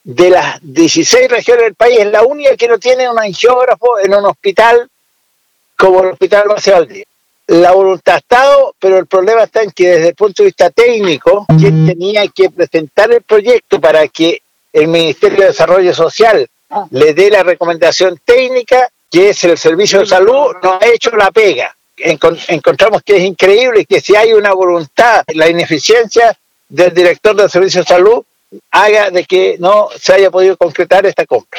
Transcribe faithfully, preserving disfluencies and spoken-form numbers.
de las dieciséis regiones del país, es la única que no tiene un angiógrafo en un hospital como el Hospital Base Valdivia. La voluntad ha estado, pero el problema está en que desde el punto de vista técnico, quien tenía que presentar el proyecto para que el Ministerio de Desarrollo Social le dé la recomendación técnica, que es el Servicio de Salud, no ha hecho la pega. Encont- encontramos que es increíble que si hay una voluntad, la ineficiencia del director del Servicio de Salud haga de que no se haya podido concretar esta compra.